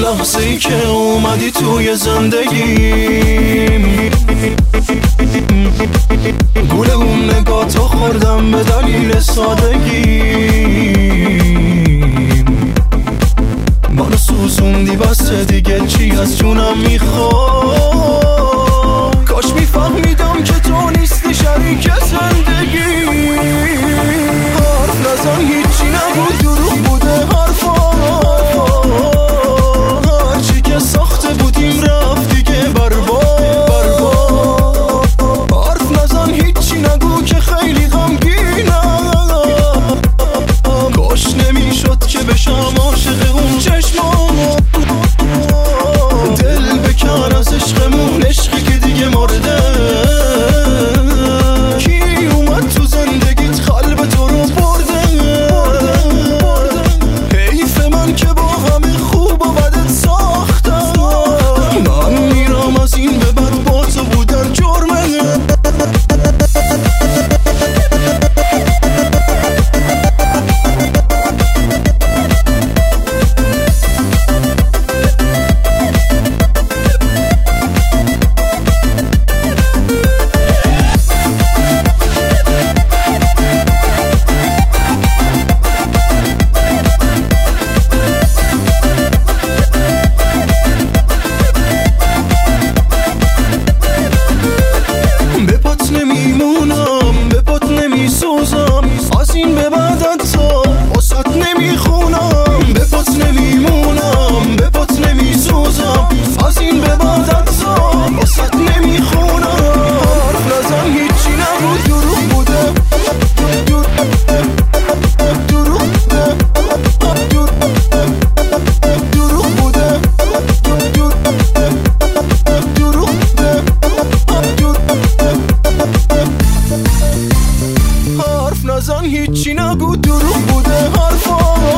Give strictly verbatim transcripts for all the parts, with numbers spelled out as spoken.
لحظه ای که اومدی توی زندگیم، گول اون نگاه تو خوردم به دلیل سادگیم. منو سوزوندی بسته دیگه چی از جونم میخواد، کاش میفهمیدم که تو نیستی شریک زندگی. حرف نزن هیچی نبود دروغ بوده حرفا، هرچی که ساخته بودیم رفت دیگه برباد. حرف نزن هیچی نگو که خیلی غمگینم، کاش نمیشد که بشم عاشق اون چشمام. دل بکن از عشقمون، عشقی که دیگه مرده. کی اومد تو زندگیت قلب تو رو برده؟ حیف من که با همه خوب و بدت ساختم. من میرم از این به بعد با تو بودن جرمه. نمیمونم به پات نمیسوزم، از این به بعد حتی واسط نمیخونم. به پات نمیمونم به پات نمیسوزم، از این به بعد حتی واسط نمیخونم. حرف نزن هیچی نبود دروغ بوده، دروغ بوده، دروغ بوده، دروغ بوده. حرف نزن هیچی نگو دروغ بوده حرفا،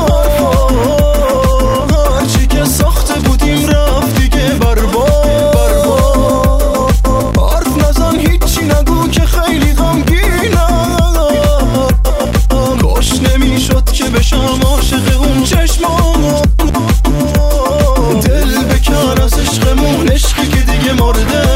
هرچی که ساخته بودیم رفت دیگه برباد. حرف نزن هیچی نگو که خیلی غمگینم، کاش نمیشد که بشم عاشق اون چشمام. دل بکن از عشقمون، عشقی که دیگه مرده.